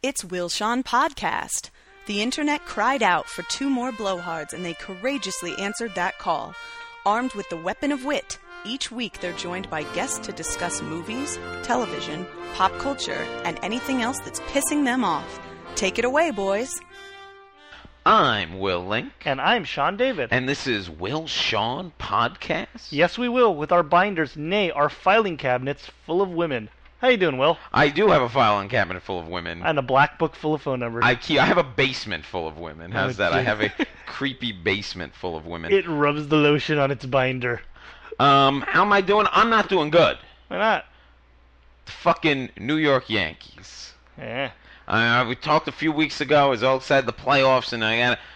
It's Wilshon Podcast. The internet cried out for two more blowhards, and they courageously answered that call. Armed with the weapon of wit, each week they're joined by guests to discuss movies, television, pop culture, and anything else that's pissing them off. Take it away, boys. I'm Will Link. And I'm Sean David. And this is Wilshon Podcast? Yes, we will, with our binders, nay, our filing cabinets full of women. How you doing, Will? I do have a filing cabinet full of women. And a black book full of phone numbers. I have a basement full of women. How's that? Geez. I have a creepy basement full of women. It rubs the lotion on its binder. How am I doing? I'm not doing good. Why not? The fucking New York Yankees. Yeah. We talked a few weeks ago. I was all excited the playoffs, and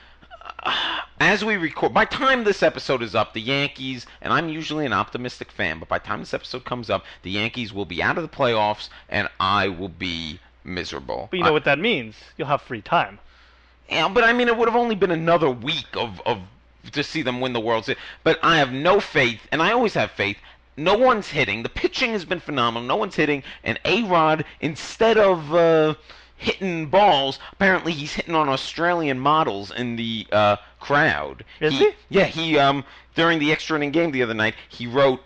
as we record, by the time this episode is up, the Yankees, and I'm usually an optimistic fan, but by the time this episode comes up, the Yankees will be out of the playoffs, and I will be miserable. But you know what that means. You'll have free time. Yeah, but I mean, it would have only been another week of to see them win the World Series. But I have no faith, and I always have faith. No one's hitting. The pitching has been phenomenal. No one's hitting. And A-Rod, instead of hitting balls, apparently he's hitting on Australian models in the crowd. Is he? Yeah, he during the extra inning game the other night, he wrote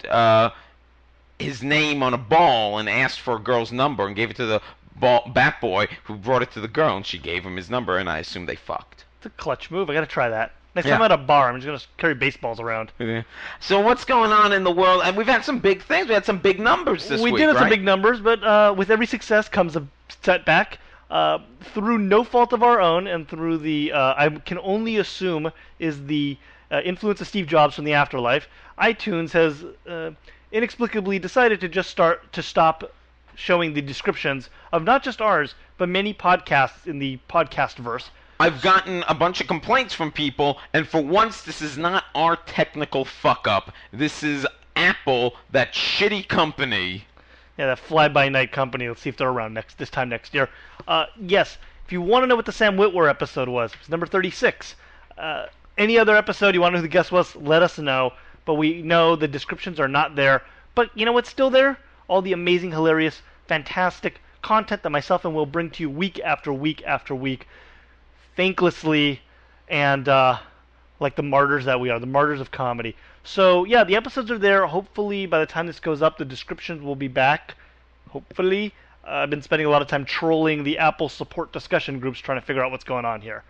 his name on a ball and asked for a girl's number and gave it to the bat boy who brought it to the girl, and she gave him his number, and I assume they fucked. It's a clutch move. I gotta try that. Next Yeah. time I'm at a bar, I'm just gonna carry baseballs around. Yeah. So what's going on in the world? And we've had some big things. We had some big numbers this week, We did have right? some big numbers, but with every success comes a setback. Through no fault of our own, and through the, I can only assume, is the influence of Steve Jobs from the afterlife, iTunes has inexplicably decided to just stop showing the descriptions of not just ours, but many podcasts in the podcast verse. I've gotten a bunch of complaints from people, and for once, this is not our technical fuck-up. This is Apple, that shitty company. Yeah, that fly-by-night company. Let's see if they're around this time next year. Yes, if you want to know what the Sam Witwer episode was, it was number 36. Any other episode you want to know who the guest was, let us know. But we know the descriptions are not there. But you know what's still there? All the amazing, hilarious, fantastic content that myself and Will bring to you week after week after week, thanklessly, and like the martyrs that we are, the martyrs of comedy. So, yeah, the episodes are there. Hopefully, by the time this goes up, the descriptions will be back. Hopefully. I've been spending a lot of time trolling the Apple support discussion groups trying to figure out what's going on here.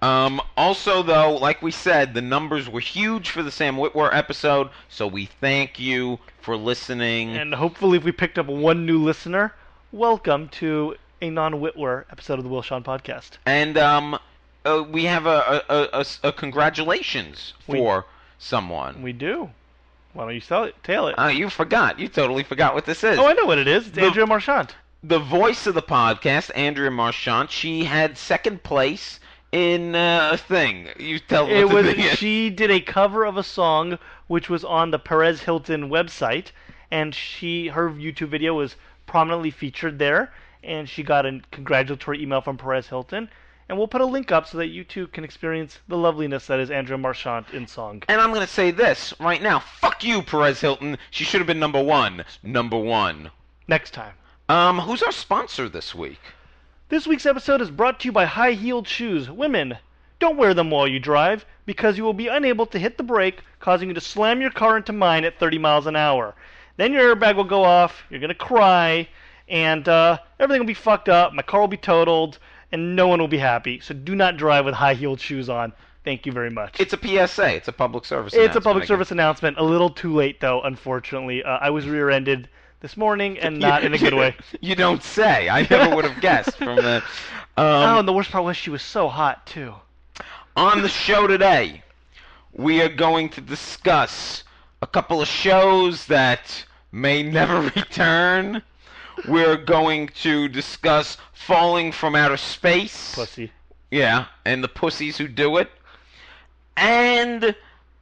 Also, though, like we said, the numbers were huge for the Sam Witwer episode, so we thank you for listening. And hopefully, if we picked up one new listener, welcome to a non-Witwer episode of the Wilshon Podcast. And we have a congratulations for someone. We do. Why don't you tail it? You forgot. You totally forgot what this is. Oh, I know what it is. It's Andrea Marchant. The voice of the podcast, Andrea Marchant, she had second place in a thing. You tell me what the thing is. She did a cover of a song which was on the Perez Hilton website, and her YouTube video was prominently featured there, and she got a congratulatory email from Perez Hilton. And we'll put a link up so that you too can experience the loveliness that is Andrea Marchant in song. And I'm going to say this right now. Fuck you, Perez Hilton. She should have been number one. Number one. Next time. Who's our sponsor this week? This week's episode is brought to you by high-heeled shoes. Women, don't wear them while you drive, because you will be unable to hit the brake, causing you to slam your car into mine at 30 miles an hour. Then your airbag will go off, you're going to cry, and everything will be fucked up, my car will be totaled, and no one will be happy. So do not drive with high-heeled shoes on. Thank you very much. It's a PSA. It's a public service announcement. It's a public service announcement. A little too late, though, unfortunately. I was rear-ended this morning, and not in a good way. You don't say. I never would have guessed from the... and the worst part was she was so hot, too. On the show today, we are going to discuss a couple of shows that may never return. We're going to discuss Falling from Outer Space. Pussy. Yeah, and the pussies who do it. And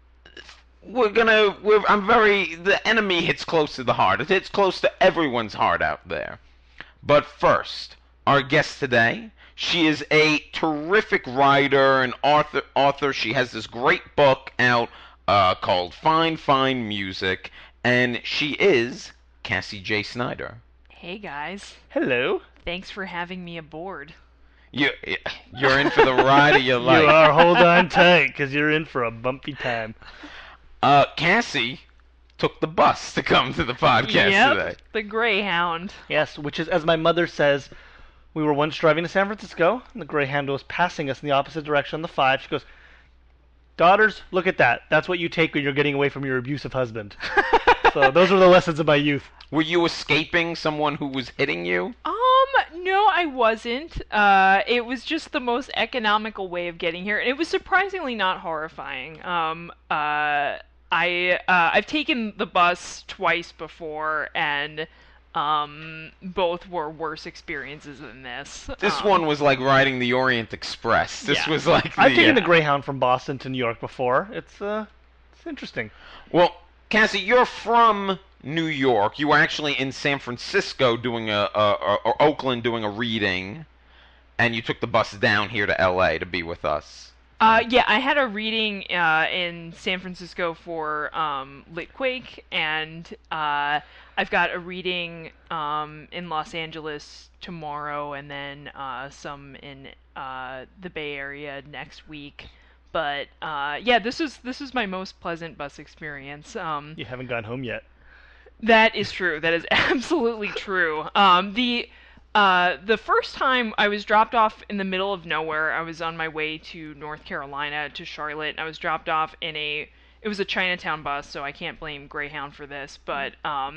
the enemy hits close to the heart. It hits close to everyone's heart out there. But first, our guest today, she is a terrific writer and author. She has this great book out called Fine, Fine Music, and she is Cassie J. Snyder. Hey guys, Hello. thanks for having me aboard. You're in for the ride of your life. You are. Hold on tight, because you're in for a bumpy time. Cassie took the bus to come to the podcast today. The Greyhound. Yes, which is, as my mother says, we were once driving to San Francisco, and the Greyhound was passing us in the opposite direction on the 5. She goes, "Daughters, look at that. That's what you take when you're getting away from your abusive husband." So those are the lessons of my youth. Were you escaping someone who was hitting you? No, I wasn't. It was just the most economical way of getting here, and it was surprisingly not horrifying. I've taken the bus twice before, and both were worse experiences than this. This one was like riding the Orient Express. This was like I've taken the Greyhound from Boston to New York before. It's interesting. Well, Cassie, you're from New York. You were actually in San Francisco doing or Oakland doing a reading, and you took the bus down here to L.A. to be with us. Yeah, I had a reading in San Francisco for Litquake, and I've got a reading in Los Angeles tomorrow, and then some in the Bay Area next week. But yeah, this is my most pleasant bus experience. You haven't gone home yet. That is true. That is absolutely true. The first time I was dropped off in the middle of nowhere. I was on my way to North Carolina, to Charlotte, and I was dropped off in it was a Chinatown bus, so I can't blame Greyhound for this, but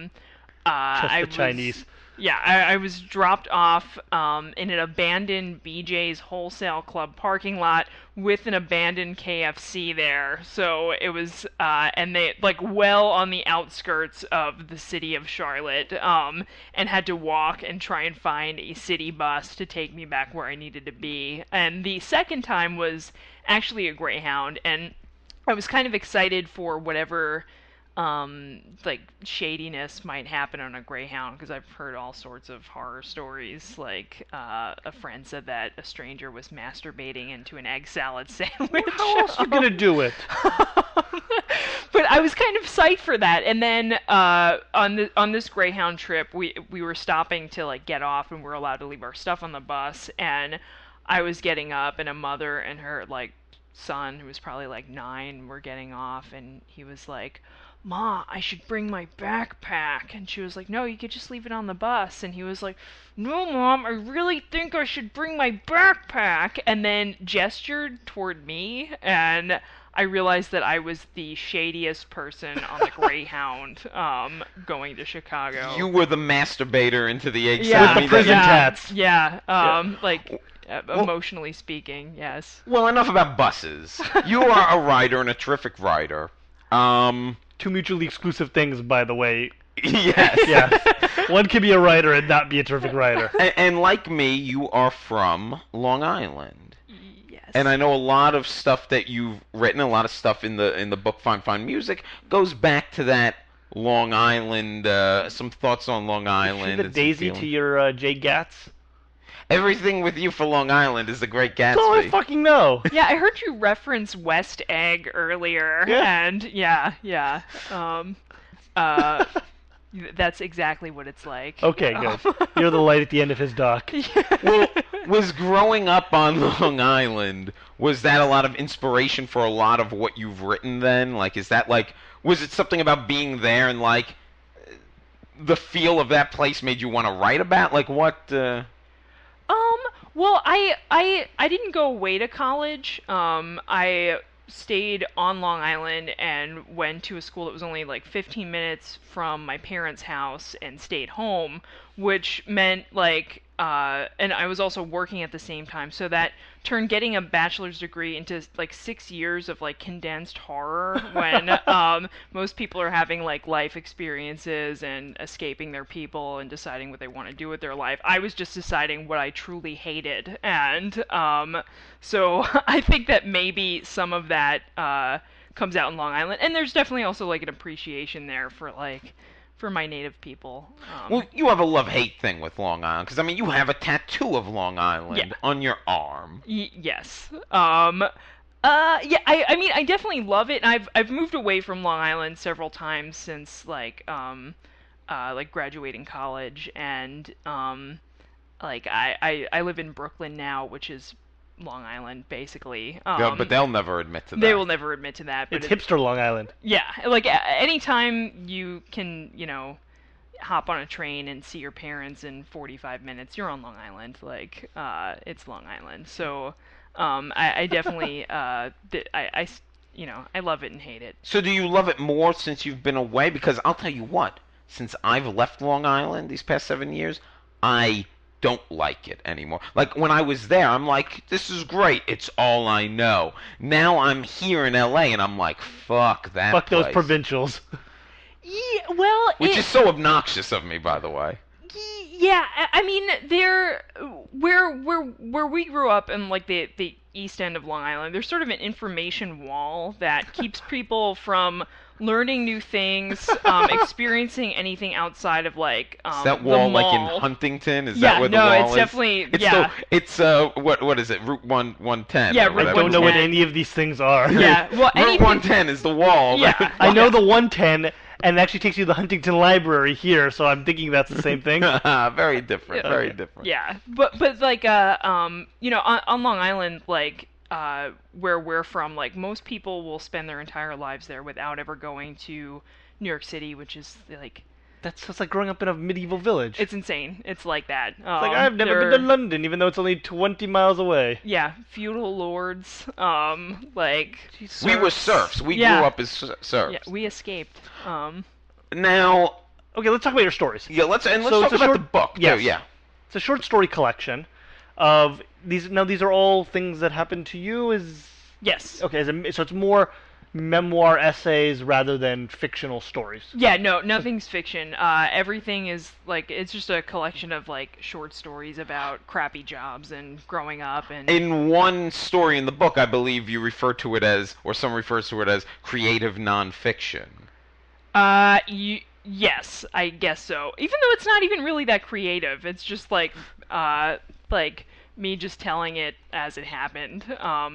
Chinese. Yeah, I was dropped off in an abandoned BJ's Wholesale Club parking lot with an abandoned KFC there. So it was, and they, like, well on the outskirts of the city of Charlotte, and had to walk and try and find a city bus to take me back where I needed to be. And the second time was actually a Greyhound, and I was kind of excited for whatever like shadiness might happen on a Greyhound, because I've heard all sorts of horror stories. Like a friend said that a stranger was masturbating into an egg salad sandwich. How else are you gonna do it? But I was kind of psyched for that. And then on this Greyhound trip, we were stopping to like get off, and we were allowed to leave our stuff on the bus. And I was getting up, and a mother and her like son, who was probably like 9, were getting off, and he was like, "Ma, I should bring my backpack." And she was like, "No, you could just leave it on the bus." And he was like, "No, Mom, I really think I should bring my backpack." And then gestured toward me, and I realized that I was the shadiest person on the Greyhound going to Chicago. You were the masturbator into the egg With the prison tats. Yeah, like... emotionally speaking, yes. Well, enough about buses. You are a writer and a terrific writer. Two mutually exclusive things, by the way. Yes. Yes. One can be a writer and not be a terrific writer. And like me, you are from Long Island. Yes. And I know a lot of stuff that you've written, a lot of stuff in the book Fine Music goes back to that Long Island, some thoughts on Long Island. The Daisy to your Jay Gatz? Everything with you for Long Island is the Great Gatsby. That's all I fucking know. Yeah, I heard you reference West Egg earlier, and yeah. That's exactly what it's like. Okay, good. You're the light at the end of his dock. Well, was growing up on Long Island, was that a lot of inspiration for a lot of what you've written then? Like, is that like, was it something about being there and like, the feel of that place made you want to write about? Like, what, Well, I didn't go away to college. I stayed on Long Island and went to a school that was only like 15 minutes from my parents' house and stayed home, which meant like, and I was also working at the same time, so that turned getting a bachelor's degree into like 6 years of like condensed horror when most people are having like life experiences and escaping their people and deciding what they want to do with their life. I was just deciding what I truly hated, and so I think that maybe some of that comes out in Long Island, and there's definitely also like an appreciation there for like for my native people. Well, you have a love-hate thing with Long Island, because, I mean, you have a tattoo of Long Island on your arm. Yes. Yeah, I mean, I definitely love it. I've moved away from Long Island several times since, like graduating college, and, like I live in Brooklyn now, which is Long Island, basically. Yeah, but they'll never admit to that. They will never admit to that. But It's hipster Long Island. Yeah, like anytime you can, hop on a train and see your parents in 45 minutes, you're on Long Island. Like, it's Long Island. So, I definitely, I love it and hate it. So do you love it more since you've been away? Because I'll tell you what, since I've left Long Island these past 7 years, I don't like it anymore. Like, when I was there, I'm like, this is great. It's all I know. Now I'm here in L.A., and I'm like, fuck that Fuck place. those provincials. Yeah, well, Which is so obnoxious of me, by the way. Yeah, I mean, where we grew up in like the east end of Long Island, there's sort of an information wall that keeps people from learning new things, experiencing anything outside of like is that the wall mall. like in Huntington? Is Yeah, that where the no, wall it's is? definitely- It's yeah. what is it? Route 110. Yeah, or Route whatever. I don't know what 110. any of these things are. Yeah, well, Route anything. 110 is the wall. Yeah. I know the 110, and it actually takes you to the Huntington Library here, so I'm thinking that's the same thing. Very different. Very different. Yeah, but like on Long Island, like where we're from, like most people will spend their entire lives there without ever going to New York City, which is like That's like growing up in a medieval village. it's insane. It's like that. It's like, I've never been to London, even though it's only 20 miles away. Yeah, feudal lords. Like We were serfs. We Yeah. grew up as serfs. Yeah, we escaped. Now, Okay, let's talk about your stories. yeah, let's So talk it's a about short- the book. yes. Yeah. It's a short story collection of these. Now, these are all things that happened to you. Yes. Okay, so it's more memoir essays rather than fictional stories. Yeah, no, nothing's fiction. Everything is like it's just a collection of like short stories about crappy jobs and growing up and In one story in the book, I believe you refer to it as, or some refers to it as, creative nonfiction. Yes, I guess so. Even though it's not even really that creative, it's just like me just telling it as it happened,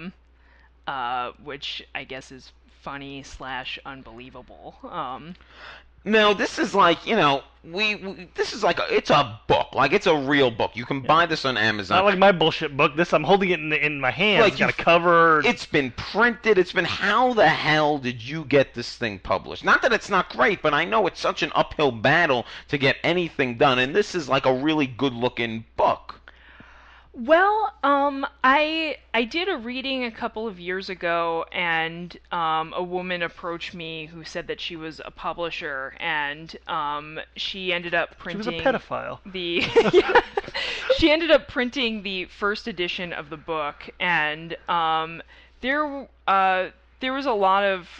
which I guess is funny / unbelievable. No, this is like, this is like, it's a book. Like, it's a real book. You can buy this on Amazon. Not like my bullshit book. I'm holding it in my hands. Like It's got a you- cover. It's been printed. It's been, how the hell did you get this thing published? Not that it's not great, but I know it's such an uphill battle to get anything done, and this is like a really good-looking book. Well, I did a reading a couple of years ago, and a woman approached me who said that she was a publisher, and she ended up She was printing a pedophile. she ended up printing the first edition of the book, and there was a lot of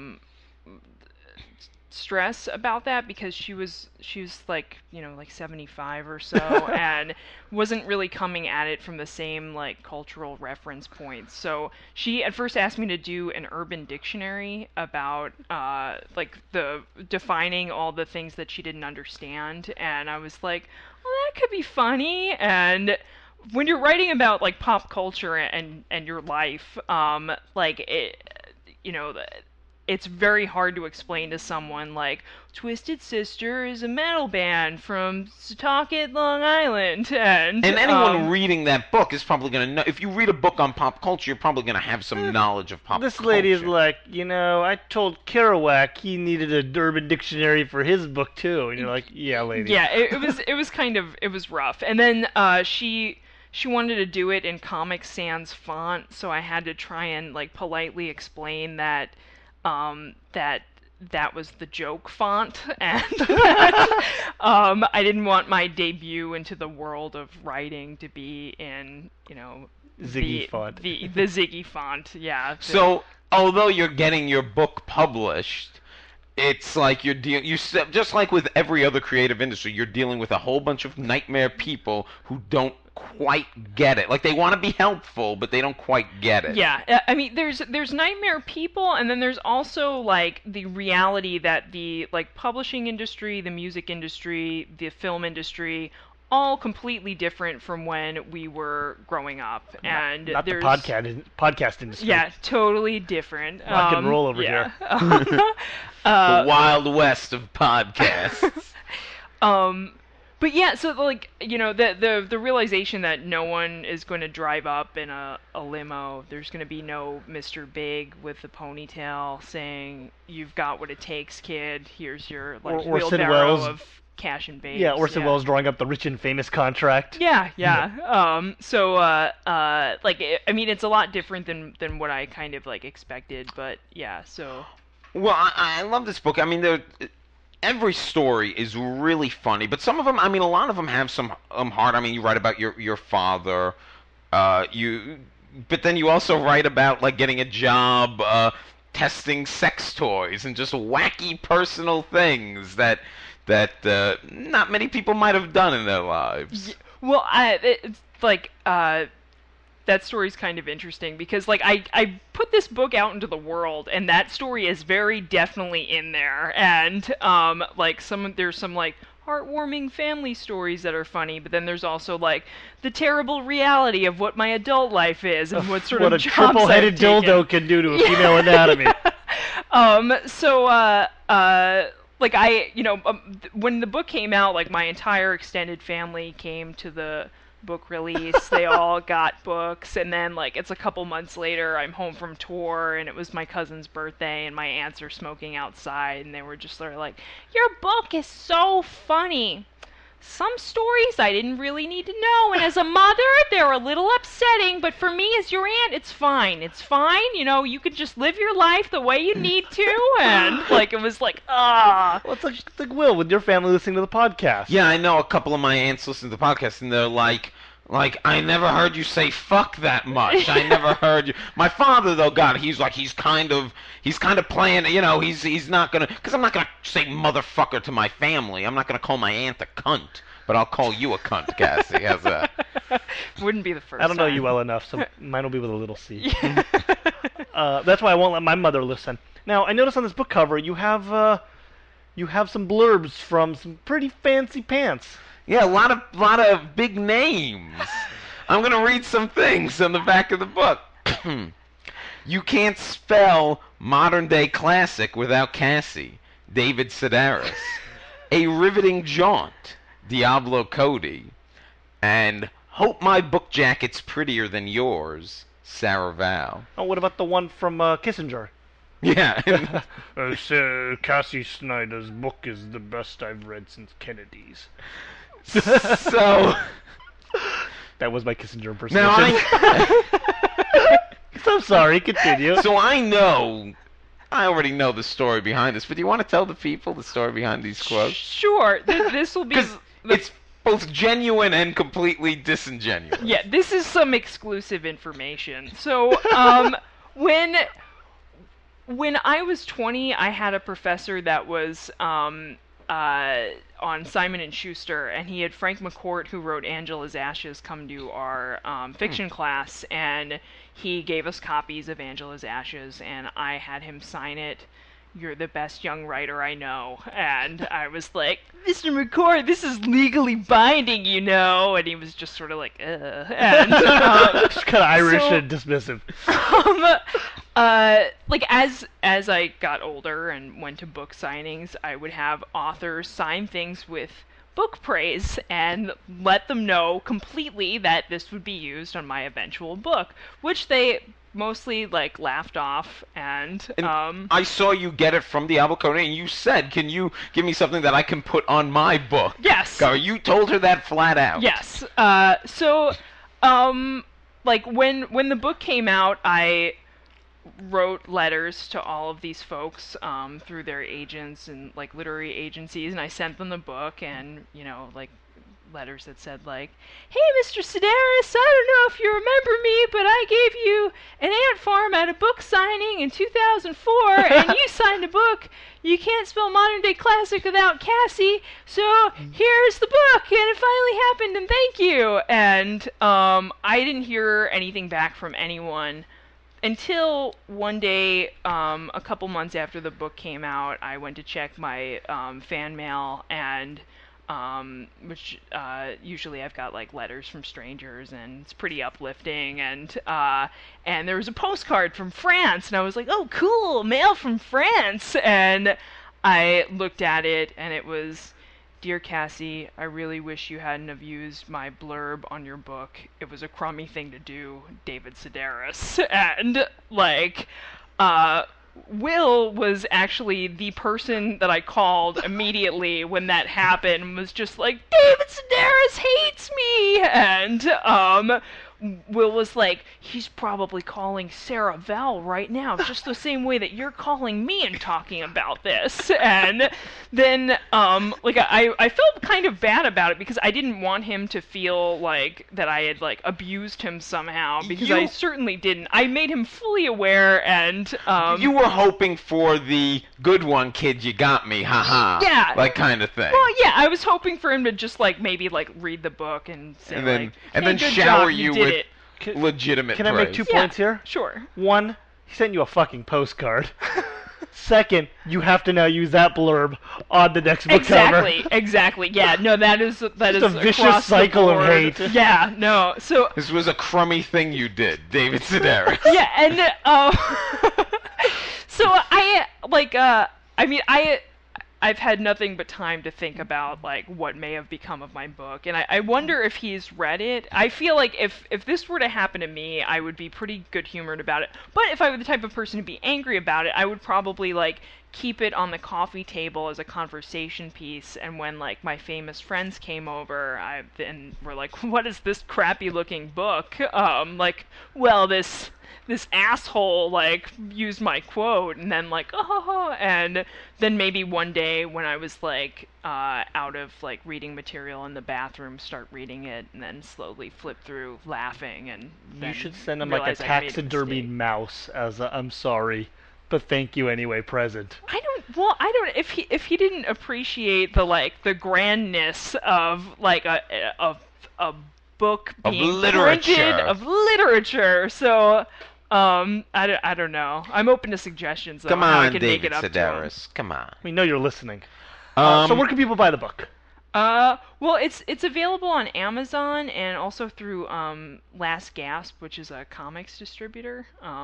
stress about that because she was like like 75 or so and wasn't really coming at it from the same like cultural reference points. So she at first asked me to do an urban dictionary about like the defining all the things that she didn't understand, and I was like, well, that could be funny. And when you're writing about like pop culture and your life, like it, it's very hard to explain to someone like Twisted Sister is a metal band from Setauket, Long Island, and anyone reading that book is probably going to know. If you read a book on pop culture, you're probably going to have some knowledge of pop culture. This lady is like, I told Kerouac he needed an urban dictionary for his book too, and you're like, yeah, lady. Yeah, it was rough. And then she wanted to do it in Comic Sans font, so I had to try and like politely explain that that was the joke font, and I didn't want my debut into the world of writing to be in Ziggy font. the Ziggy font. Yeah. So, although you're getting your book published, it's like just like with every other creative industry, you're dealing with a whole bunch of nightmare people who don't quite get it. Like, they want to be helpful, but they don't quite get it. Yeah, I mean, there's nightmare people, and then there's also like the reality that the like publishing industry, the music industry, the film industry, all completely different from when we were growing up. And Not the there's podcast industry. yeah, totally different. Rock and roll over yeah. The Wild West of podcasts. But yeah, so like the realization that no one is going to drive up in a limo. There's going to be no Mr. Big with the ponytail saying, "You've got what it takes, kid. Here's your like or Sid wheelbarrow Wells. of cash and babes." Yeah, or Sid Wells drawing up the rich and famous contract. Yeah. Like I mean, it's a lot different than what I kind of like expected. But yeah, so. Well, I love this book. I mean, every story is really funny, but some of them, I mean, a lot of them have some heart. I mean, you write about your father, but then you also write about like getting a job, testing sex toys, and just wacky personal things that not many people might have done in their lives. Well, it's like that story's kind of interesting because like I put this book out into the world and that story is very definitely in there, and like there's some like heartwarming family stories that are funny, but then there's also like the terrible reality of what my adult life is and what sort what of a jobs triple-headed I've taken. dildo can do to a female anatomy. Like when the book came out, like my entire extended family came to the book release. They all got books, and then like it's a couple months later, I'm home from tour, and it was my cousin's birthday, and my aunts are smoking outside, and they were just sort of like, "Your book is so funny. Some stories I didn't really need to know, and as a mother, they're a little upsetting, but for me as your aunt, it's fine. It's fine. You could just live your life the way you need to," and like it was like, Well, it's like Will with your family listening to the podcast. Yeah, I know a couple of my aunts listen to the podcast, and they're like, I never heard you say fuck that much. I never heard you. My father, though, God, he's kind of playing, he's not gonna, because I'm not gonna say motherfucker to my family. I'm not gonna call my aunt a cunt, but I'll call you a cunt, Cassie. How's that? Wouldn't be the first I don't know time. you well enough, so mine will be with a little C. That's why I won't let my mother listen. Now, I noticed on this book cover you have some blurbs from some pretty fancy pants. Yeah, a lot of big names. I'm gonna read some things on the back of the book. You can't spell modern day classic without Cassie. David Sedaris. A riveting jaunt. Diablo Cody. And hope my book jacket's prettier than yours. Sarah Val. Oh, what about the one from Kissinger? Yeah. Cassie Snyder's book is the best I've read since Kennedy's. So that was my Kissinger impersonation. now I'm sorry, continue. So I already know the story behind this, but do you want to tell the people the story behind these quotes? Sure. This will be Because it's both genuine and completely disingenuous. Yeah, this is some exclusive information. So, when I was 20, I had a professor that was on Simon and Schuster, and he had Frank McCourt, who wrote Angela's Ashes, come to our fiction class, and he gave us copies of Angela's Ashes, and I had him sign it. "You're the best young writer I know." And I was like, "Mr. McCourt, this is legally binding, And he was just sort of like, ugh. And, Just kind of Irish and dismissive. Like as I got older and went to book signings, I would have authors sign things with book praise and let them know completely that this would be used on my eventual book, which they mostly like laughed off, and I saw you get it from Diablo Cody, and you said, "Can you give me something that I can put on my book?" Yes. You told her that flat out. Yes. Like when the book came out, I wrote letters to all of these folks through their agents and like literary agencies, and I sent them the book, and like letters that said like, "Hey, Mr. Sedaris, I don't know if you remember me, but I gave you an ant farm at a book signing in 2004, and you signed a book. You can't spell modern day classic without Cassie, so here's the book, and it finally happened, and thank you." And I didn't hear anything back from anyone until one day, a couple months after the book came out. I went to check my fan mail, and which usually I've got like letters from strangers, and it's pretty uplifting, and there was a postcard from France, and I was like, "Oh, cool, mail from France." And I looked at it, and it was Dear Cassie, I really wish you hadn't have used my blurb on your book. It was a crummy thing to do, David Sedaris. And, like, Will was actually the person that I called immediately when that happened and was just like, David Sedaris hates me! And, Will was like, he's probably calling Sarah Vowell right now, just the same way that you're calling me and talking about this. And then, I felt kind of bad about it because I didn't want him to feel like that I had, like, abused him somehow, because I certainly didn't. I made him fully aware, and, You were hoping for the good one, kid, you got me, haha. Yeah. Like, kind of thing. Well, yeah, I was hoping for him to just, like, maybe, like, read the book and say, And then, like, and hey, then good shower job, you did with it. legitimate Can I make 2 Yeah, points here? Sure. 1, he sent you a fucking postcard. Second, you have to now use that blurb on the next book cover. Exactly. Yeah, no, that is Just a vicious across the cycle of board. hate. Yeah, no. So This was a crummy thing you did, David Sedaris. yeah, and so I've had nothing but time to think about, like, what may have become of my book, and I wonder if he's read it. I feel like if this were to happen to me, I would be pretty good-humored about it. But if I were the type of person to be angry about it, I would probably, like, keep it on the coffee table as a conversation piece, and when, like, my famous friends came over, and were like, what is this crappy-looking book? Well, this asshole, like, used my quote, and then, like, oh, and then maybe one day when I was, like, out of, like, reading material in the bathroom, start reading it, and then slowly flip through laughing, and You should send him, like, a realize I made a taxidermied mistake. mouse as a I'm sorry, but thank you anyway present. I don't, if he didn't appreciate the, like, the grandness of, like, a book Of being literature. printed, of literature, so... I don't know. I'm open to suggestions of Come how I on, can make David it up to him. Sedaris. Come on. We know you're listening. So where can people buy the book? Well, it's available on Amazon and also through Last Gasp, which is a comics distributor.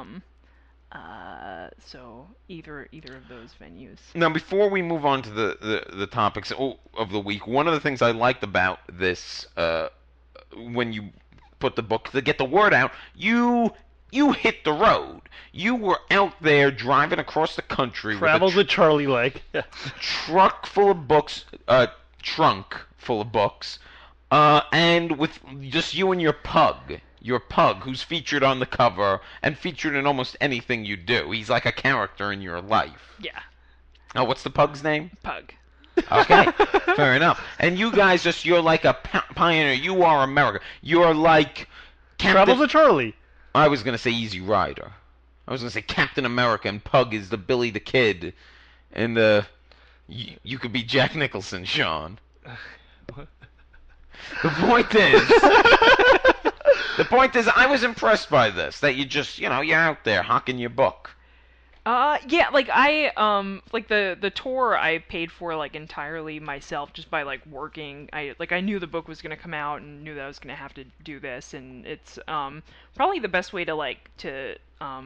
So either of those venues. Now, before we move on to the topics of the week, one of the things I liked about this, when you put the book to get the word out, you hit the road. You were out there driving across the country Travels with Charlie Leg. truck full of books, trunk full of books, and with just you and your pug, who's featured on the cover and featured in almost anything you do. He's like a character in your life. Yeah, Oh, what's the pug's name? Pug. Okay, fair enough. And you guys you're like a pioneer. You are America. You're like Travels with Charlie. I was going to say Easy Rider. I was going to say Captain America, and Pug is the Billy the Kid. And you could be Jack Nicholson, Sean. The point is, I was impressed by this, that you just, you're out there hawking your book. Yeah, like like the tour I paid for, like, entirely myself, just by, like, working. I knew the book was gonna come out and knew that I was gonna have to do this, and it's probably the best way to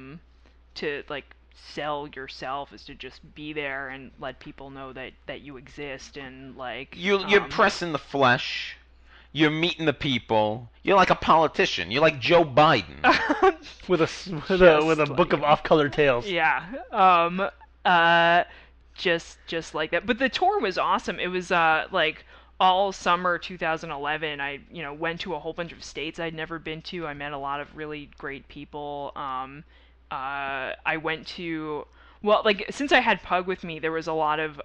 sell yourself is to just be there and let people know that you exist, and, like, You're pressing the flesh. You're meeting the people. You're like a politician. You're like Joe Biden. With a book of off-color tales. Yeah. Just like that. But the tour was awesome. It was like all summer 2011. I went to a whole bunch of states I'd never been to. I met a lot of really great people. I went to, well, like, since I had Pug with me, there was a lot of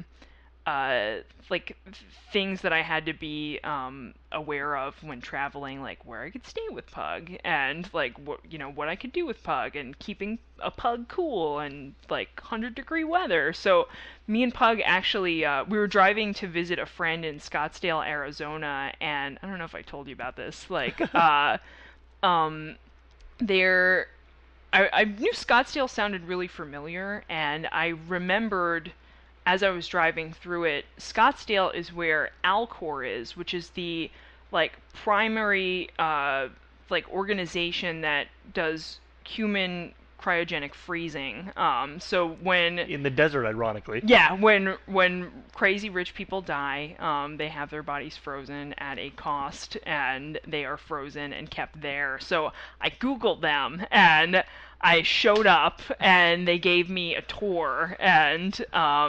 like, things that I had to be aware of when traveling, like where I could stay with Pug, and, like, what I could do with Pug, and keeping a Pug cool, and, like, 100-degree weather. So me and Pug actually we were driving to visit a friend in Scottsdale, Arizona, and I don't know if I told you about this, like there I knew Scottsdale sounded really familiar, and I remembered as I was driving through it, Scottsdale is where Alcor is, which is the, like, primary like, organization that does human cryogenic freezing. So when In the desert, ironically. yeah, when crazy rich people die, they have their bodies frozen at a cost, and they are frozen and kept there. So I Googled them, and I showed up, and they gave me a tour, and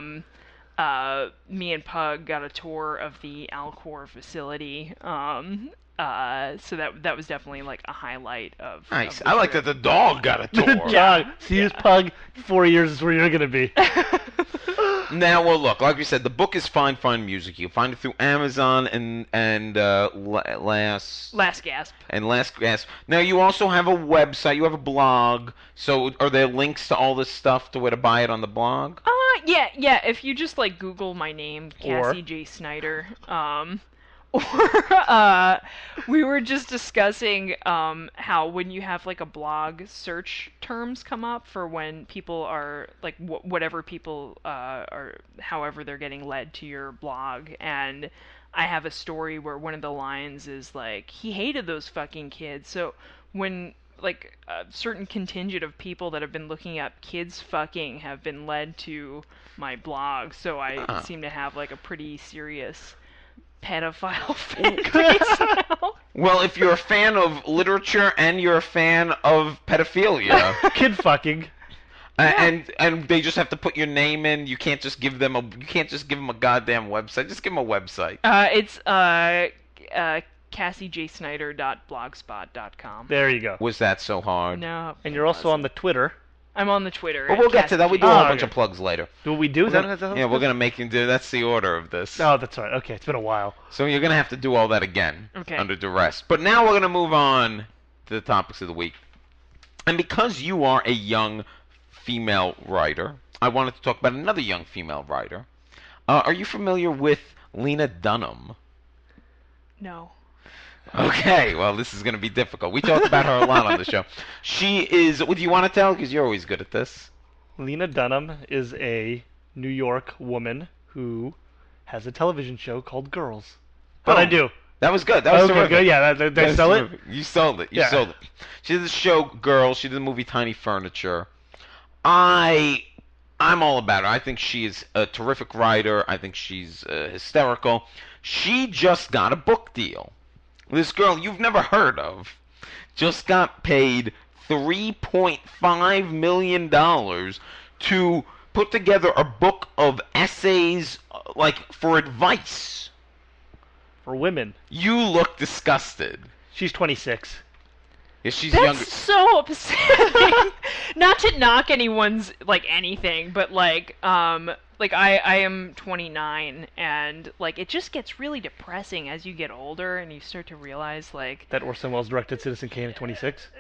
me and Pug got a tour of the Alcor facility. So that was definitely like a highlight of. Nice. Of the I like trip. that the dog got a tour. Dog. See this Pug? 4 years is where you're gonna be. Now, well, look, like we said, the book is Fine Music. You'll find it through Amazon and Last Gasp. Now, you also have a website. You have a blog. So, are there links to all this stuff to where to buy it on the blog? Yeah. If you just like Google my name, Cassie J. Snyder, we were just discussing how when you have like a blog, search terms come up for when people are like whatever people are, however they're getting led to your blog. And I have a story where one of the lines is like, he hated those fucking kids. So when like a certain contingent of people that have been looking up kids fucking have been led to my blog, so I seem to have like a pretty serious pedophile fan base now. Well, if you're a fan of literature and you're a fan of pedophilia, Kid fucking. and they just have to put your name in. You can't just give them a goddamn website. Just give them a website. It's CassieJSnyder.blogspot.com. There you go. Was that so hard? No. And you're also on the Twitter. I'm on the Twitter. Well, we'll get to that. We do a Oh, whole bunch okay. of plugs later. Do what we do? Is that Yeah, we're gonna make him do. That's the order of this. Oh, that's right. Okay, it's been a while. So you're gonna have to do all that again. Okay. Under duress. But now we're gonna move on to the topics of the week. And because you are a young female writer, I wanted to talk about another young female writer. Are you familiar with Lena Dunham? No. Okay, well, this is going to be difficult. We talk about her a lot on the show. She is... What do you want to tell? Because you're always good at this. Lena Dunham is a New York woman who has a television show called Girls. But I do. That was good. That was Okay, terrific. good. Yeah, they sell it? Terrific. You sold it. You Yeah. sold it. She did the show Girls. She did the movie Tiny Furniture. I'm all about her. I think she is a terrific writer. I think she's hysterical. She just got a book deal. This girl you've never heard of just got paid $3.5 million to put together a book of essays, like, for advice. For women. You look disgusted. She's 26. Yeah, she's That's younger. so upsetting. Not to knock anyone's like anything, but like I am 29, and like it just gets really depressing as you get older and you start to realize like That Orson Welles directed Citizen Kane at 26.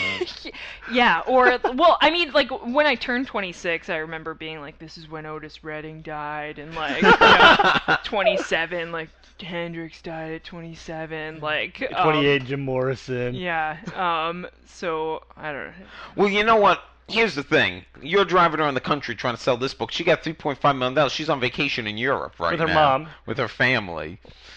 yeah, or well, I mean like when I turned 26, I remember being like, this is when Otis Redding died, and like 27, like Hendrix died at 27, like 28, Jim Morrison. yeah. So I don't know. Well, you know what? Here's the thing. You're driving around the country trying to sell this book. She got $3.5 million. She's on vacation in Europe right now. With her mom. With her family.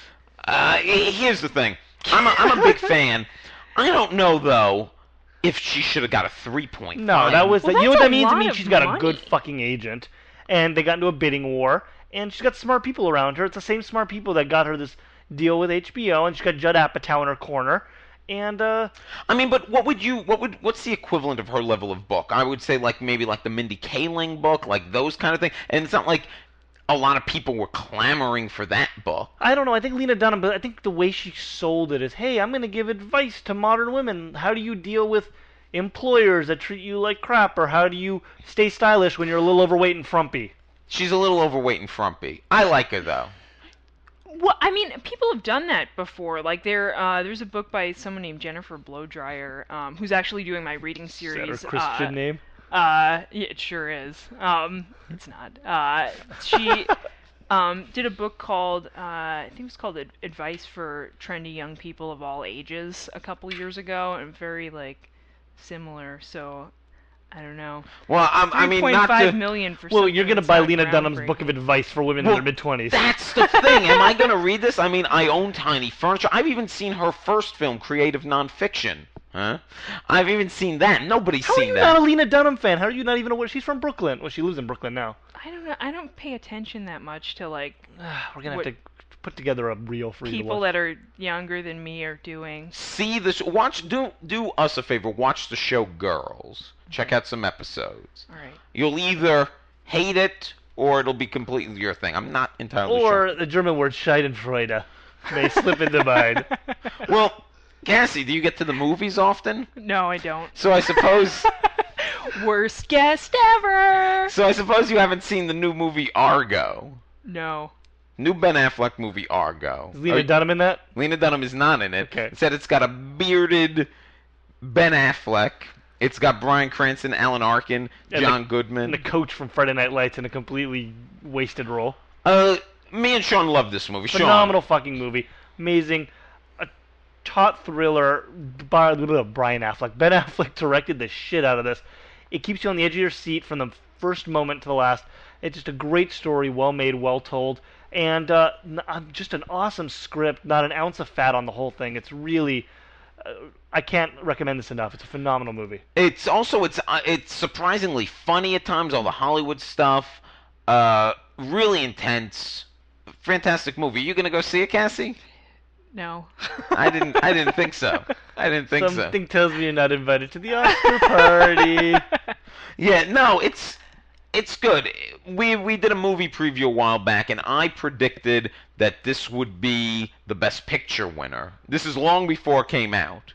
Here's the thing. I'm a big fan. I don't know, though, if she should have got a 3.5. No, that was... Well, you know what that's that a means? It lot means of she's got a money. good fucking agent. And they got into a bidding war. And she's got smart people around her. It's the same smart people that got her this deal with HBO. And she's got Judd Apatow in her corner. And, I mean, but what's the equivalent of her level of book? I would say, like, maybe like the Mindy Kaling book, like those kind of things. And it's not like a lot of people were clamoring for that book. I don't know. I think Lena Dunham, but I think the way she sold it is, hey, I'm going to give advice to modern women. How do you deal with employers that treat you like crap? Or how do you stay stylish when you're a little overweight and frumpy? She's a little overweight and frumpy. I like her, though. Well, I mean, people have done that before. Like there's a book by someone named Jennifer Blowdryer, who's actually doing my reading series. Is that her Christian name? Yeah, it sure is. It's not. She did a book called I think it was called Advice for Trendy Young People of All Ages a couple years ago, and very like similar. So I don't know. Well, I mean, not $3.5 to... million for Well, something you're going to that's buy not Lena Dunham's book of groundbreaking. advice for women Well, in their mid-20s. That's the thing. Am I going to read this? I mean, I own Tiny Furniture. I've even seen her first film, Creative Nonfiction. Huh? I've even seen that. Nobody's How are seen you that. not a Lena Dunham fan? How are you not even aware? She's from Brooklyn. Well, she lives in Brooklyn now. I don't know. I don't pay attention that much to like We're gonna What- have to put together a reel for you to people watch. that are younger than me are doing. See this. Watch. Do us a favor. Watch the show Girls. Check out some episodes. All right. You'll either hate it or it'll be completely your thing. I'm not entirely Or sure. the German word Schadenfreude may slip into mind. Well, Cassie, do you get to the movies often? No, I don't. So I suppose. Worst guest ever. So I suppose you haven't seen the new movie Argo. No. New Ben Affleck movie Argo. Is Lena Dunham in that? Lena Dunham is not in it. Okay. It said it's got a bearded Ben Affleck. It's got Bryan Cranston, Alan Arkin, And John And Goodman. the coach from Friday Night Lights in a completely wasted role. Me and Sean love this movie. Phenomenal fucking movie. Amazing. A taut thriller. Brian Affleck. Ben Affleck directed the shit out of this. It keeps you on the edge of your seat from the first moment to the last. It's just a great story, well made, well told, and just an awesome script. Not an ounce of fat on the whole thing. It's really, I can't recommend this enough. It's a phenomenal movie. It's also it's surprisingly funny at times. All the Hollywood stuff, really intense, fantastic movie. You gonna go see it, Cassie? No. I didn't think so. I didn't think so. Something tells me you're not invited to the Oscar party. Yeah, no, it's good. We did a movie preview a while back, and I predicted that this would be the Best Picture winner. This is long before it came out.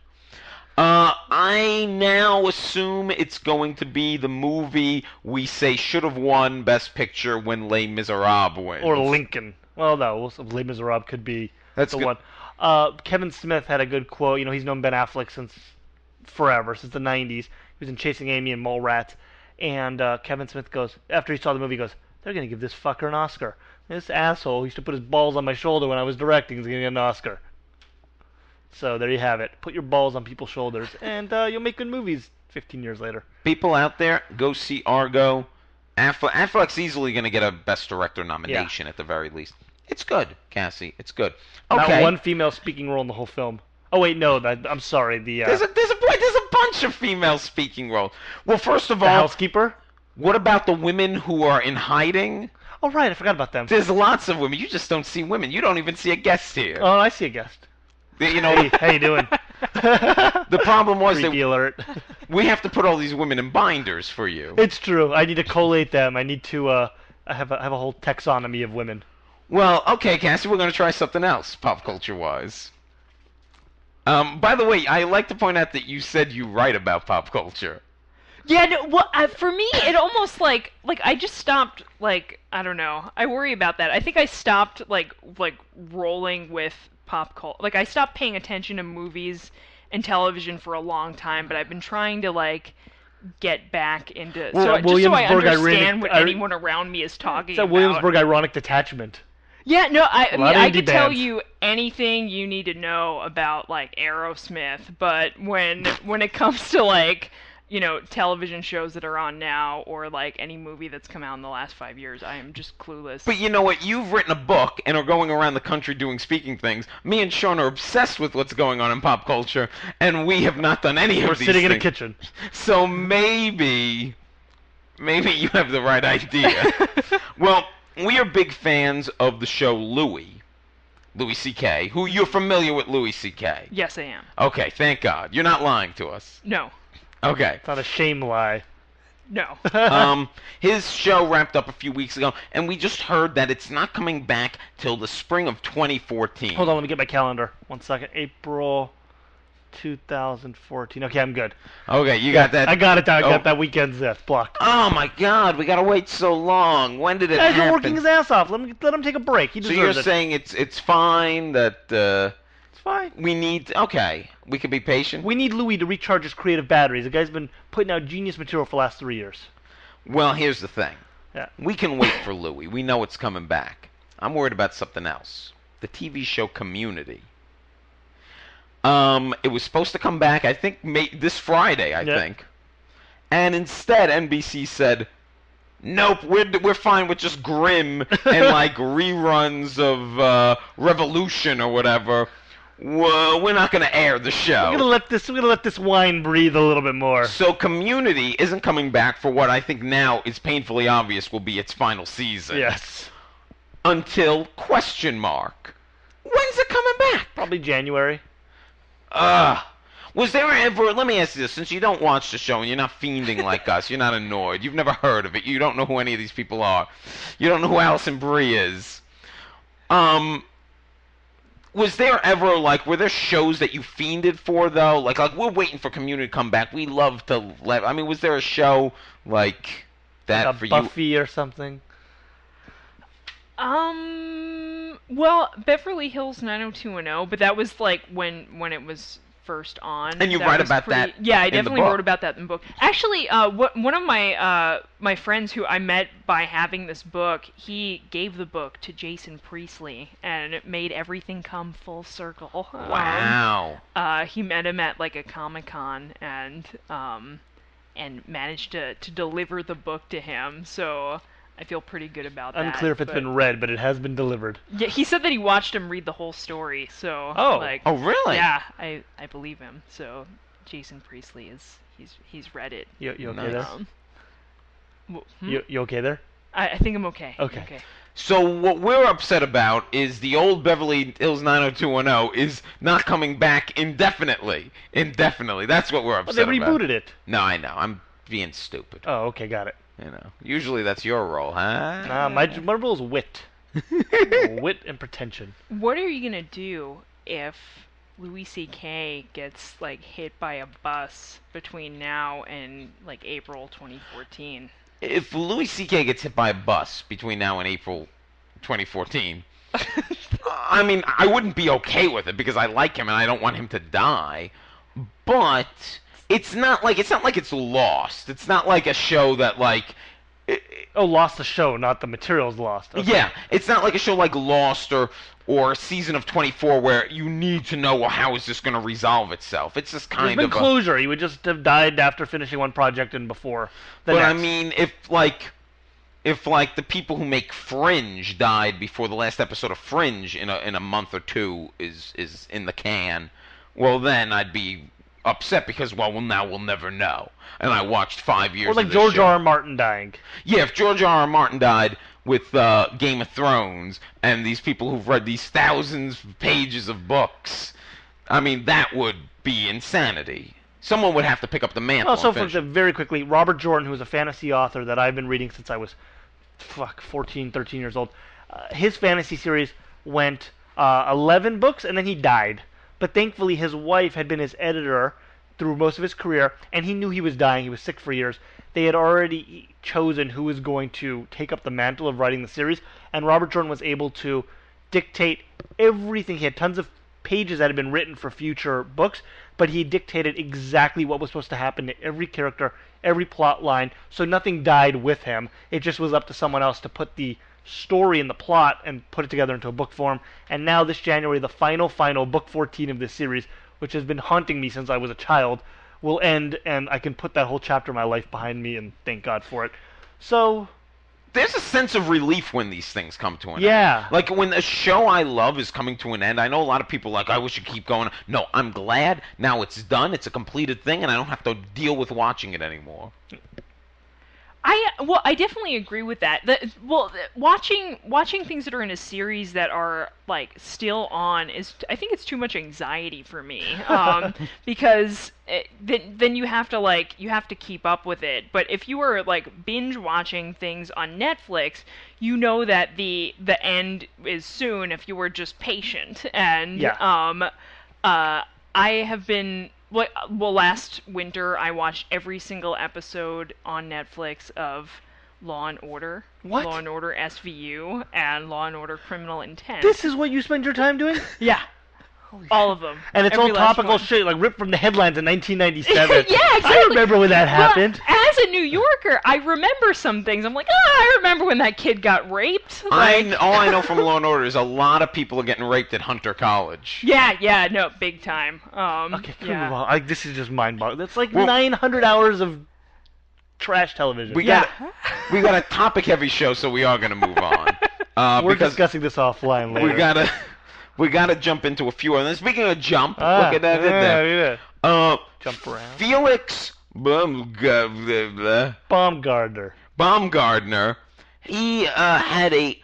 I now assume it's going to be the movie we say should have won Best Picture when Les Miserables wins. Or Lincoln. Well, no, Les Miserables could be That's the good. one. Kevin Smith had a good quote. You know, he's known Ben Affleck since forever, since the 90s. He was in Chasing Amy and Mallrats. And Kevin Smith goes, after he saw the movie, he goes, they're going to give this fucker an Oscar. This asshole who used to put his balls on my shoulder when I was directing is going to get an Oscar. So there you have it. Put your balls on people's shoulders, and you'll make good movies 15 years later. People out there, go see Argo. Affleck's easily going to get a Best Director nomination at the very least. It's good, Cassie. It's good. Okay. Not one female speaking role in the whole film. Oh wait, no, I'm sorry. There's a bunch of female speaking roles. Well, first of the all, housekeeper. what about the women who are in hiding? Oh right, I forgot about them. There's lots of women. You just don't see women. You don't even see a guest here. Oh, I see a guest. You know, Hey, how you doing? the problem was Creepy that alert. we have to put all these women in binders for you. It's true. I need to collate them. I need to. I have a whole taxonomy of women. Well, okay, Cassie, we're going to try something else, pop culture-wise. By the way, I like to point out that you said you write about pop culture. Yeah, no, well, for me, it almost like I just stopped, like, I don't know. I worry about that. I think I stopped, like rolling with pop culture. Like, I stopped paying attention to movies and television for a long time, but I've been trying to, like, get back into... Well, just so I Williamsburg, understand what ironic- anyone around me is talking It's that about. Williamsburg ironic detachment. Yeah, no, I mean, lot of I indie could tell bands. you anything you need to know about, like, Aerosmith, but when it comes to, like, you know, television shows that are on now, or, like, any movie that's come out in the last 5 years, I am just clueless. But you know what? You've written a book and are going around the country doing speaking things. Me and Sean are obsessed with what's going on in pop culture, and we have not done any We're of these sitting in a things. kitchen. So maybe you have the right idea. Well, we are big fans of the show Louis C.K., who you're familiar with Louis C.K. Yes, I am. Okay, thank God. You're not lying to us. No. Okay. It's not a shame lie. No. His show wrapped up a few weeks ago, and we just heard that it's not coming back till the spring of 2014. Hold on, let me get my calendar. 1 second. April 2014. Okay, I'm good. Okay, you got that. I got it down. I Oh. got that weekend's blocked. Oh my God, we gotta wait so long. When did it Guy's been happen? working his ass off. Let him take a break. He So deserves you're it. saying it's fine that It's fine. we need... Okay, we can be patient. We need Louis to recharge his creative batteries. The guy's been putting out genius material for the last 3 years. Well, here's the thing. Yeah. We can wait for Louis. We know it's coming back. I'm worried about something else. The TV show Community. It was supposed to come back, I think, this Friday, I Yeah. think. And instead, NBC said, nope, we're fine with just Grimm and, like, reruns of Revolution or whatever. we're not going to air the show. We're gonna let this wine breathe a little bit more. So Community isn't coming back for what I think now is painfully obvious will be its final season. Yes. Until question mark. When's it coming back? Probably January. Was there ever, let me ask you this, since you don't watch the show and you're not fiending like us, you're not annoyed, you've never heard of it, you don't know who any of these people are, you don't know who Alison Brie is, was there ever, like, were there shows that you fiended for, though? Like we're waiting for Community to come back, we love to, I mean, was there a show, like, that like for Buffy you? or something? Well, Beverly Hills 90210, but that was, like, when it was first on. And you that write was about pretty, that Yeah, I in the definitely book. wrote about that in the book. Actually, one of my friends who I met by having this book, he gave the book to Jason Priestley, and it made everything come full circle. Wow. He met him at, like, a Comic-Con, and managed to deliver the book to him, so I feel pretty good about that. Unclear if it's been read, but it has been delivered. Yeah, he said that he watched him read the whole story, so like, Oh, really? yeah, I believe him. So Jason Priestley he's read it. You okay Nice. there? Hmm? You okay there? I think I'm okay. Okay. So what we're upset about is the old Beverly Hills 90210 is not coming back indefinitely. Indefinitely. That's what we're Well, upset they about. rebooted it. No, I know. I'm being stupid. Oh, okay, got it. You know. Usually that's your role, huh? Nah, my rule is wit. Wit and pretension. What are you gonna do if Louis C.K. gets, like, hit by a bus between now and, like, April 2014? If Louis C.K. gets hit by a bus between now and April 2014, I mean, I wouldn't be okay with it because I like him and I don't want him to die. But it's not like it's lost. It's not like a show that, like, Oh, lost the show, not the materials lost. Okay. yeah, it's not like a show like Lost or Season of 24 where you need to know, well, how is this going to resolve itself. It's just There's kind been of closure. He would just have died after finishing one project and before the But next. I mean, if the people who make Fringe died before the last episode of Fringe in a month or two is in the can, well then I'd be upset because now we'll never know. And I watched 5 years. Or like of this George show. R. R. Martin dying. Yeah, if George R. R. Martin died with Game of Thrones and these people who've read these thousands of pages of books, I mean that would be insanity. Someone would have to pick up the mantle. Also, and finish it. very quickly, Robert Jordan, who's a fantasy author that I've been reading since I was 14, 13 years old, his fantasy series went 11 books, and then he died. But thankfully, his wife had been his editor through most of his career, and he knew he was dying. He was sick for years. They had already chosen who was going to take up the mantle of writing the series, and Robert Jordan was able to dictate everything. He had tons of pages that had been written for future books, but he dictated exactly what was supposed to happen to every character, every plot line, so nothing died with him. It just was up to someone else to put the story and the plot and put it together into a book form. And now this January, the final book 14 of this series, which has been haunting me since I was a child, will end, and I can put that whole chapter of my life behind me, and thank God for it. So there's a sense of relief when these things come to an Yeah. end. Like when a show I love is coming to an end, I know a lot of people are like, I wish it keep going. No, I'm glad now it's done. It's a completed thing, and I don't have to deal with watching it anymore. I definitely agree with that. Watching things that are in a series that are, like, still on I think it's too much anxiety for me. Because then you have to keep up with it. But if you were, like, binge watching things on Netflix, you know that the end is soon if you were just patient. And Yeah. I have been. Well, last winter I watched every single episode on Netflix of Law and Order, What? Law and Order SVU, and Law and Order Criminal Intent. this is what you spend your time doing? Yeah, all of them. And it's Every all last topical one. shit, like ripped from the headlines in 1997. Yeah, exactly. I remember when that happened. Well, as a New Yorker, I remember some things. I'm like, I remember when that kid got raped. Like, All I know from Law and Order is a lot of people are getting raped at Hunter College. yeah, no, big time. Okay, can we yeah. move on? This is just mind-boggling. That's like Well- 900 hours of trash television. We Yeah. got a topic-heavy show, so we are going to move on. We're because discussing this offline later. we got to jump into a few of them. Speaking of jump, look at that. Yeah. Jump around. Felix Baumgardner. He had a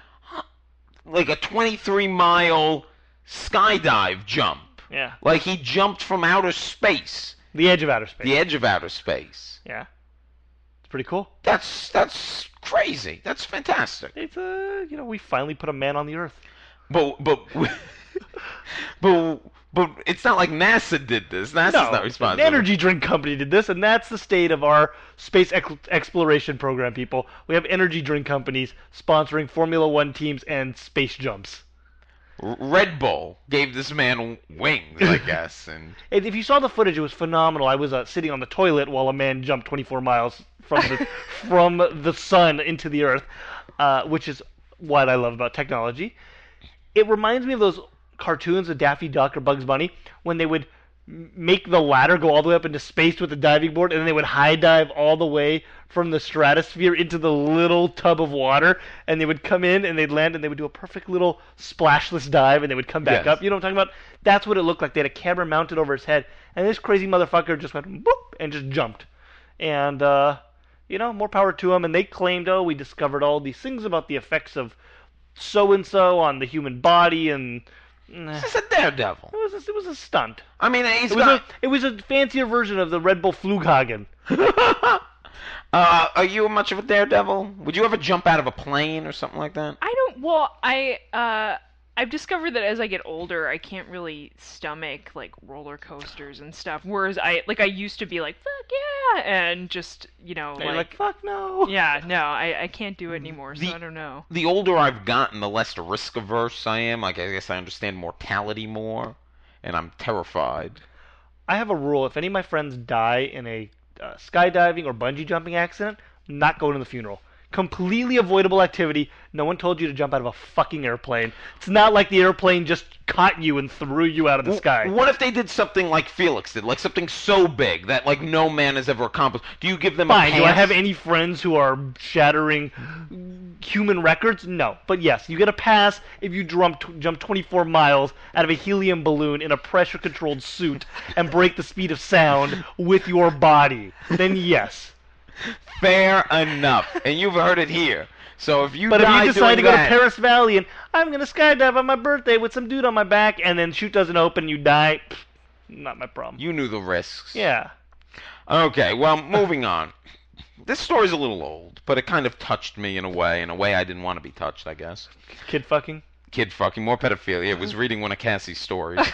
23-mile skydive jump. Yeah. Like he jumped from outer space. The edge of outer space. The edge of outer space. Yeah. It's pretty cool. That's crazy. That's fantastic. It's we finally put a man on the Earth. But it's not like NASA did this. NASA's not responsible. An energy drink company did this, and that's the state of our space exploration program, people. We have energy drink companies sponsoring Formula One teams and space jumps. Red Bull gave this man wings, I guess. And if you saw the footage, it was phenomenal. I was sitting on the toilet while a man jumped 24 miles from the sun into the Earth, which is what I love about technology. It reminds me of those cartoons of Daffy Duck or Bugs Bunny when they would make the ladder go all the way up into space with the diving board, and then they would high dive all the way from the stratosphere into the little tub of water, and they would come in and they'd land and they would do a perfect little splashless dive and they would come back up. You know what I'm talking about? That's what it looked like. They had a camera mounted over his head, and this crazy motherfucker just went boop and just jumped. And more power to him. And they claimed, we discovered all these things about the effects of so and so on the human body, and this is a daredevil. It was a stunt. I mean, it was a fancier version of the Red Bull Flughagen. Are you much of a daredevil? Would you ever jump out of a plane or something like that? I don't. Well, I've discovered that as I get older, I can't really stomach like roller coasters and stuff. Whereas I used to be like, fuck yeah, and just like fuck no. Yeah, no, I can't do it anymore. So I don't know. The older I've gotten, the less risk averse I am. Like I guess I understand mortality more, and I'm terrified. I have a rule: if any of my friends die in a skydiving or bungee jumping accident, I'm not going to the funeral. Completely avoidable activity. No one told you to jump out of a fucking airplane. It's not like the airplane just caught you and threw you out of the sky. What if they did something like Felix did, like something so big that like no man has ever accomplished? Do you give them a pass? Do I have any friends who are shattering human records? No. But yes, you get a pass if you jump 24 miles out of a helium balloon in a pressure-controlled suit and break the speed of sound with your body. Then yes. Fair enough. And you've heard it here. So if you decide to go to Paris Valley and I'm going to skydive on my birthday with some dude on my back and then chute doesn't open, you die, not my problem. You knew the risks. Yeah. Okay, well, moving on. This story's a little old, but it kind of touched me in a way I didn't want to be touched, I guess. Kid fucking, more pedophilia. It was reading one of Cassie's stories.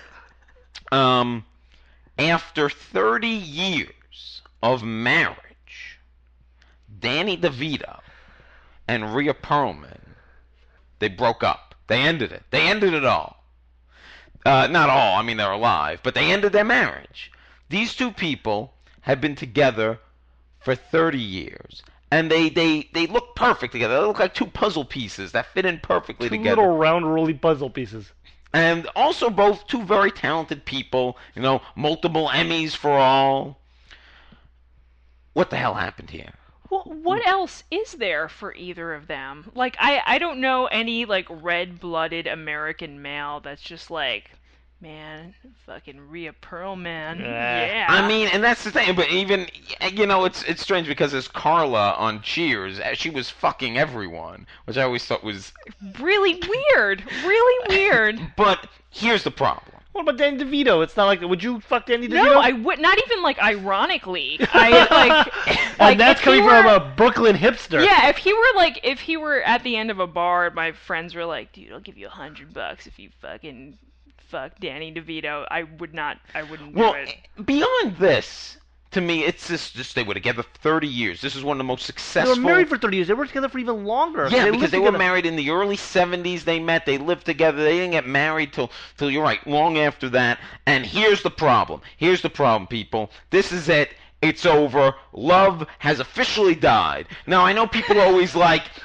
After 30 years of marriage, Danny DeVito and Rhea Perlman, they broke up. They ended it. They ended it all. Not all. I mean, they're alive. But they ended their marriage. These two people had been together for 30 years. And they look perfect together. They look like two puzzle pieces that fit in perfectly together. Two little round, roly puzzle pieces. And also both two very talented people. Multiple Emmys for all. What the hell happened here? Well, what else is there for either of them? Like, I don't know any, like, red-blooded American male that's just like, man, fucking Rhea Perlman. Yeah. I mean, and that's the thing, but even, it's strange because as Carla on Cheers, she was fucking everyone, which I always thought was really weird. Really weird. But here's the problem. What about Danny DeVito? It's not like, would you fuck Danny DeVito? No, I would not even like ironically. And that's coming from a Brooklyn hipster. Yeah, if he were at the end of a bar and my friends were like, dude, I'll give you $100 if you fucking fuck Danny DeVito, I wouldn't do it. Beyond this, to me, it's just they were together 30 years. This is one of the most successful. They were married for 30 years. They were together for even longer. Yeah, because they were married in the early 70s. They met. They lived together. They didn't get married till you're right, long after that. And here's the problem. Here's the problem, people. This is it. It's over. Love has officially died. Now, I know people are always like,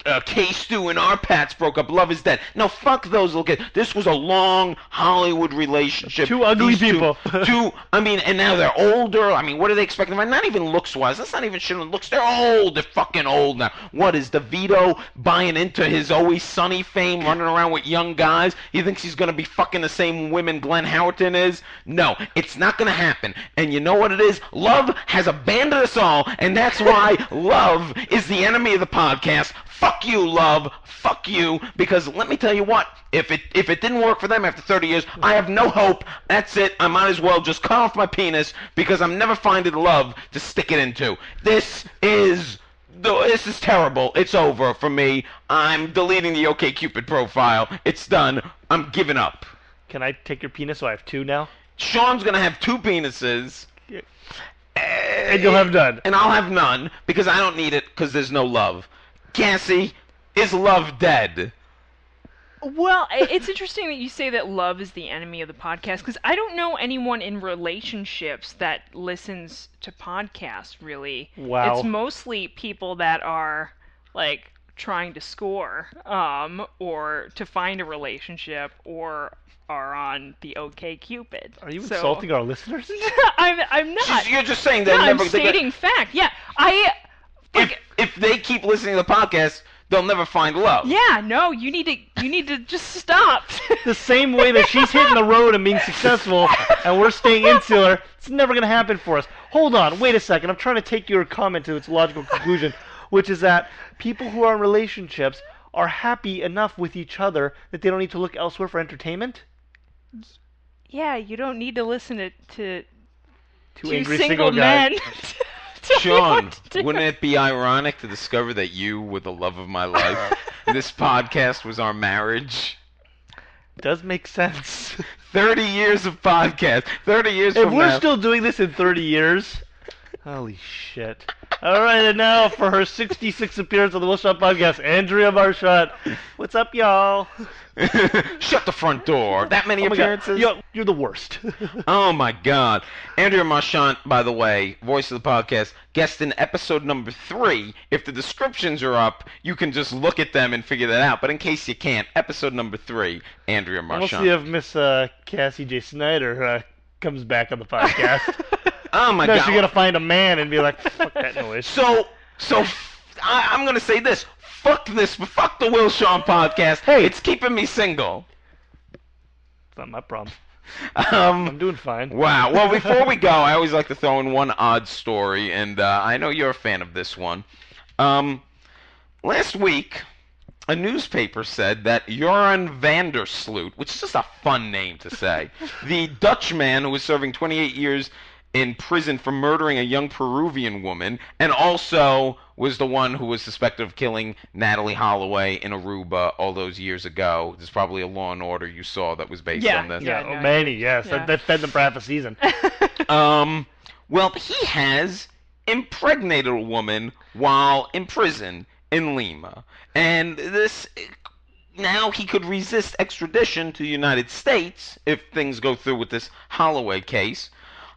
K-Stew and our Pats broke up. Love is dead. No, fuck those little kids. This was a long Hollywood relationship. Two ugly These people. I mean, and now they're older. I mean, what are they expecting? Not even looks-wise. That's not even shit on looks. They're old. They're fucking old now. What is DeVito buying into his Always Sunny fame, running around with young guys? He thinks he's going to be fucking the same women Glenn Howerton is? No, it's not going to happen. And you know what it is? Love has abandoned us all, and that's why Love is the enemy of the podcast. Fuck you, Love. Fuck you. Because let me tell you what, if it didn't work for them after 30 years, I have no hope. That's it. I might as well just cut off my penis because I'm never finding love to stick it into. This is terrible. It's over for me. I'm deleting the OkCupid profile. It's done. I'm giving up. Can I take your penis so I have two now? Sean's gonna have two penises. And you'll have none. And I'll have none because I don't need it because there's no love. Cassie, is love dead? Well, it's interesting that you say that love is the enemy of the podcast, because I don't know anyone in relationships that listens to podcasts, really. Wow. It's mostly people that are, like, trying to score, or to find a relationship, or are on the OkCupid. Are you insulting our listeners? I'm not. You're just saying they're no, never... I'm stating fact. Yeah, If they keep listening to the podcast, they'll never find love. Yeah, no, you need to just stop. The same way that she's hitting the road and being successful, and we're staying insular, it's never going to happen for us. Hold on, wait a second. I'm trying to take your comment to its logical conclusion, which is that people who are in relationships are happy enough with each other that they don't need to look elsewhere for entertainment? Yeah, you don't need to listen to two angry single guys. men. Sean, wouldn't it be ironic to discover that you were the love of my life? This podcast was our marriage. Does make sense. 30 years of podcast. 30 years If from we're now. still doing this in 30 years, holy shit. All right, and now for her 66th appearance on the Will Shot Podcast, Andrea Marchand. What's up, y'all? Shut the front door. That many Oh my God. appearances? You're the worst. Oh my God. Andrea Marchand, by the way, voice of the podcast, guest in episode number 3. If the descriptions are up, you can just look at them and figure that out. But in case you can't, episode number 3, Andrea We'll Marchand. see if Miss Cassie J. Snyder comes back on the podcast. Oh my No, God. she's gonna find a man and be like, fuck that noise. So I'm gonna say this. Fuck this. Fuck the Will Shawn podcast. Hey. It's keeping me single. It's not my problem. I'm doing fine. Wow. Well, before we go, I always like to throw in one odd story, and I know you're a fan of this one. Last week, a newspaper said that Joran van der Sloot, which is just a fun name to say, the Dutchman who was serving 28 years in prison for murdering a young Peruvian woman, and also was the one who was suspected of killing Natalie Holloway in Aruba all those years ago. There's probably a Law and Order you saw that was based on this. Yeah, no, many, yes. yeah. That fed them for half a season. Well, he has impregnated a woman while in prison in Lima. And this... Now he could resist extradition to the United States if things go through with this Holloway case.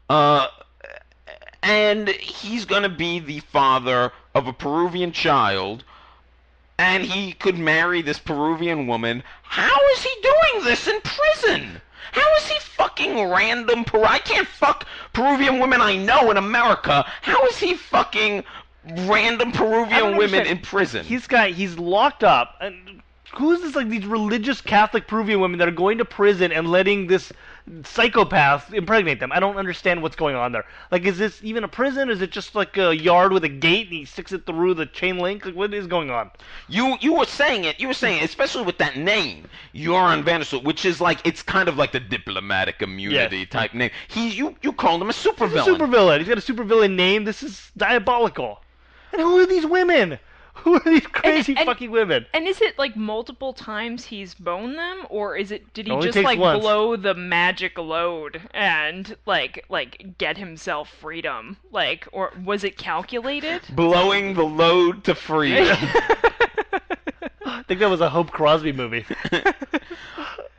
And he's going to be the father of a Peruvian child, and he could marry this Peruvian woman. How is he doing this in prison? How is he fucking random I can't fuck Peruvian women I know in America. How is he fucking random Peruvian women in prison? He's locked up. And who is this, like, these religious Catholic Peruvian women that are going to prison and letting this psychopath impregnate them? I don't understand what's going on there. Like, is this even a prison? Is it just like a yard with a gate and he sticks it through the chain link? Like, what is going on? You were saying it, especially with that name, Joran van der Sloot, which is like, it's kind of like the diplomatic immunity type name. You called him a supervillain. He's a supervillain. He's got a supervillain name. This is diabolical. And who are these women? Who are these crazy fucking women? And is it like multiple times he's boned them, or did he Only just takes like once. blow the magic load and like get himself freedom? Like, or was it calculated? Blowing the load to freedom. I think that was a Hope Crosby movie.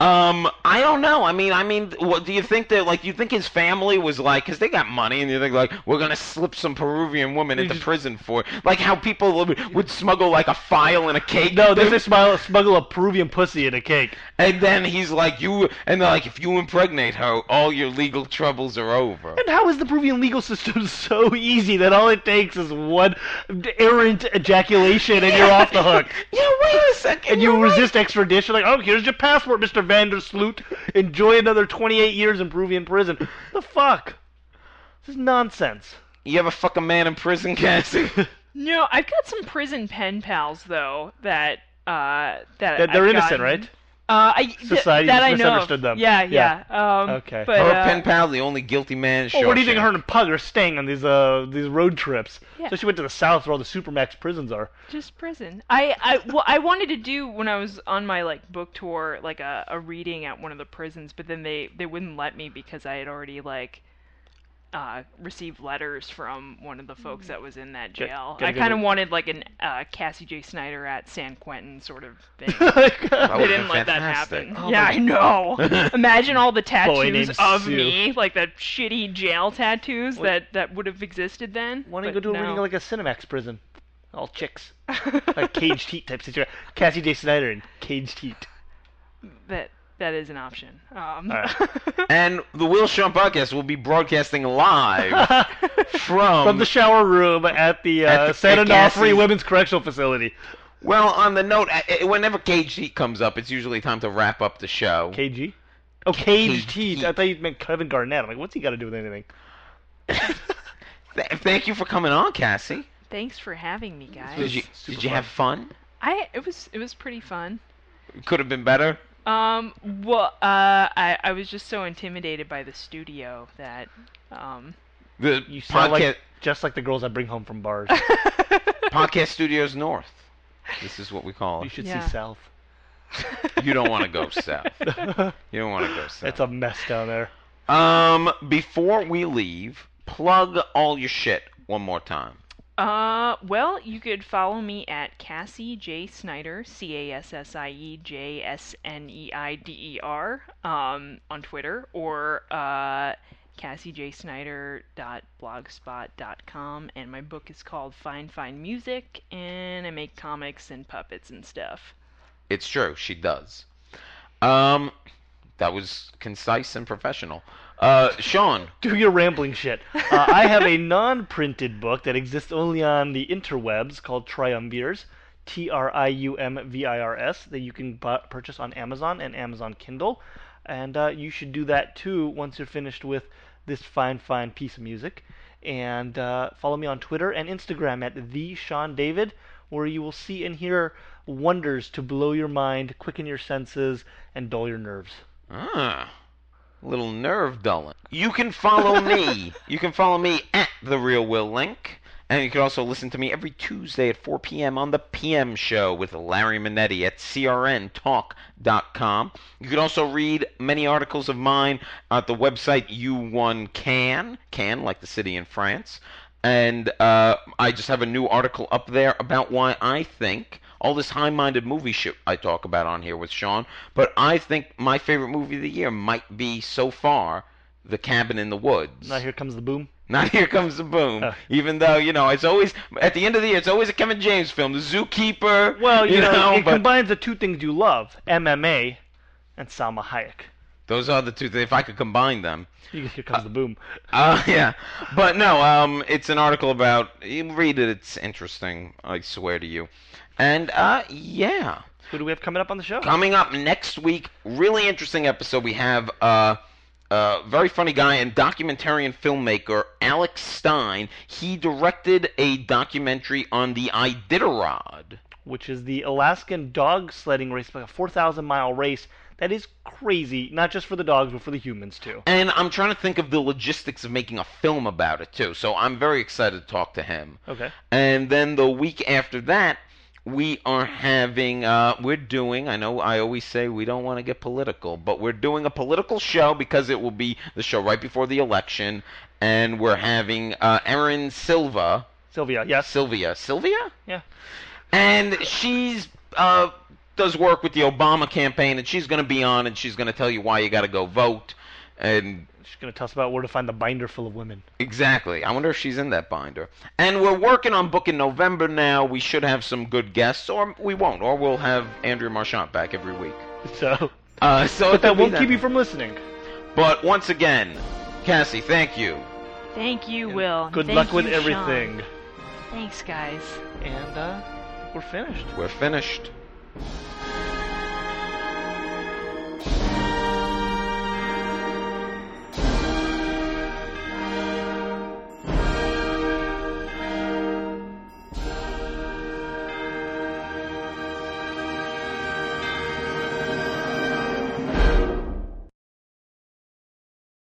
I don't know. I mean, what do you think that? Like, do you think his family was like, because they got money, and you think like, we're gonna slip some Peruvian woman into prison for, like, how people would smuggle like a file in a cake? No, they smuggle a Peruvian pussy in a cake. And then he's like, and they're like, if you impregnate her, all your legal troubles are over. And how is the Peruvian legal system so easy that all it takes is one errant ejaculation and you're off the hook? Yeah, wait a second. And you resist extradition, like, oh, here's your passport, Mr. Vandersloot. Enjoy another 28 years in Peruvian prison. The fuck? This is nonsense. You ever fuck a man in prison, Cassie? No, I've got some prison pen pals though that they're innocent, right? Society that just I know. misunderstood them. Yeah. Okay. But, Her pen pal, the only guilty man. Well, what do you think of her and Pug are staying on these road trips? Yeah. So she went to the south where all the supermax prisons are. Just prison. I wanted to do when I was on my like book tour like a reading at one of the prisons, but then they wouldn't let me because I had already like received letters from one of the folks that was in that jail. I kind of wanted like an Cassie J. Snyder at San Quentin sort of thing. They didn't let that happen. Oh, yeah, I know. Imagine all the tattoos named of Sue. me, like that shitty jail tattoos that would have existed then. Why don't you go do a reading no. like a Cinemax prison? All chicks. Like Caged Heat type situation. Cassie J. Snyder in Caged Heat. That is an option. Right. And the Will Sean podcast will be broadcasting live from the shower room at the San Onofre Women's Correctional Facility. Well, on the note, whenever Caged Heat comes up, it's usually time to wrap up the show. KG? Oh, Caged Caged Heat. Heat. I thought you meant Kevin Garnett. I'm like, what's he got to do with anything? Thank you for coming on, Cassie. Thanks for having me, guys. Did you have fun? It was pretty fun. Could have been better. Well, I was just so intimidated by the studio that, The You sound podcast like just like the girls I bring home from bars. podcast studios north. This is what we call You it. should Yeah. see South. You don't want to go south. You don't want to go south. It's a mess down there. Before we leave, plug all your shit one more time. Well, you could follow me at Cassie J. Snyder, CassieJSneider, on Twitter, or, CassieJSnyder.blogspot.com, and my book is called Fine Music, and I make comics and puppets and stuff. It's true, she does. That was concise and professional. Sean. Do your rambling shit. I have a non-printed book that exists only on the interwebs called Triumvirs, Triumvirs, that you can purchase on Amazon and Amazon Kindle. And you should do that too once you're finished with this fine piece of music. And follow me on Twitter and Instagram at @TheSeanDavid, where you will see and hear wonders to blow your mind, quicken your senses, and dull your nerves. Little nerve dulling. You can follow me. You can follow me at The Real Will Link. And you can also listen to me every Tuesday at 4 p.m. on The PM Show with Larry Minetti at crntalk.com. You can also read many articles of mine at the website U1Can, like the city in France. And I just have a new article up there about why I think all this high-minded movie shit I talk about on here with Sean, but I think my favorite movie of the year might be, so far, The Cabin in the Woods. Now Here Comes the Boom. Now Here Comes the Boom. Even though, it's always, at the end of the year, it's always a Kevin James film. The Zookeeper. Well, you know it but combines the two things you love, MMA and Salma Hayek. those are the two things. If I could combine them. Here Comes the Boom. Yeah. But no, it's an article about, you read it, it's interesting, I swear to you. And, yeah. Who do we have coming up on the show? Coming up next week, really interesting episode. We have a very funny guy and documentarian filmmaker, Alex Stein. He directed a documentary on the Iditarod, which is the Alaskan dog sledding race, like a 4,000-mile race. That is crazy, not just for the dogs, but for the humans, too. And I'm trying to think of the logistics of making a film about it, too. So I'm very excited to talk to him. Okay. And then the week after that, we are having, I know I always say we don't want to get political, but we're doing a political show because it will be the show right before the election, and we're having Erin Sylvia, Sylvia, yes. Sylvia? Yeah. And she's does work with the Obama campaign, and she's going to be on, and she's going to tell you why you got to go vote. And She's going to tell us about where to find the binder full of women. exactly. I wonder if she's in that binder. And we're working on booking November now. We should have some good guests, or we won't, or we'll have Andrea Marchant back every week. So, But that won't keep you from listening. But once again, Cassie, thank you. Thank you, Will. Good Thank luck with you, Sean. everything. Thanks, guys. And we're finished. We're finished.